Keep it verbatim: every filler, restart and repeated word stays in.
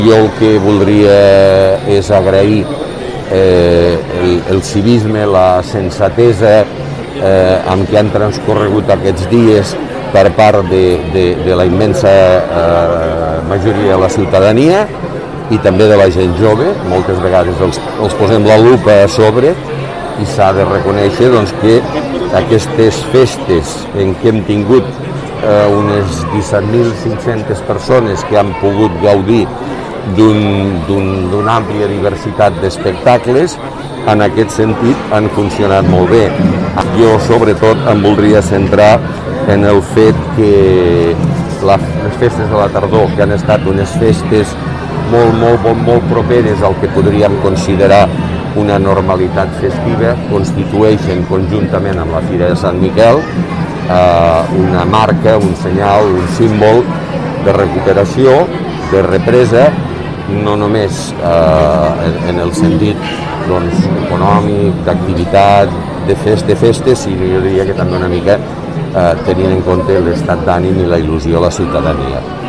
Jo el que voldria és agrair eh, el, el civisme, la sensatesa eh, amb què han transcorregut aquests dies per part de, de, de la immensa eh, majoria de la ciutadania i també de la gent jove. Moltes vegades els, els posem la lupa a sobre i s'ha de reconèixer doncs, que aquestes festes en què hem tingut eh, unes disset mil cinc-centes persones que han pogut gaudir d'una àmplia diversitat d'espectacles, en aquest sentit han funcionat molt bé. Jo sobretot em voldria centrar en el fet que la, les festes de la tardor, que han estat unes festes molt, molt, molt, molt properes al que podríem considerar una normalitat festiva, constitueixen conjuntament amb la Fira de Sant Miquel eh, una marca, un senyal, un símbol de recuperació, de represa, no només eh, en, en el sentit doncs, econòmic, d'activitat, de, fest, de festes, sinó jo diria que també una mica eh, tenint en compte l'estat d'ànim i la il·lusió a la ciutadania.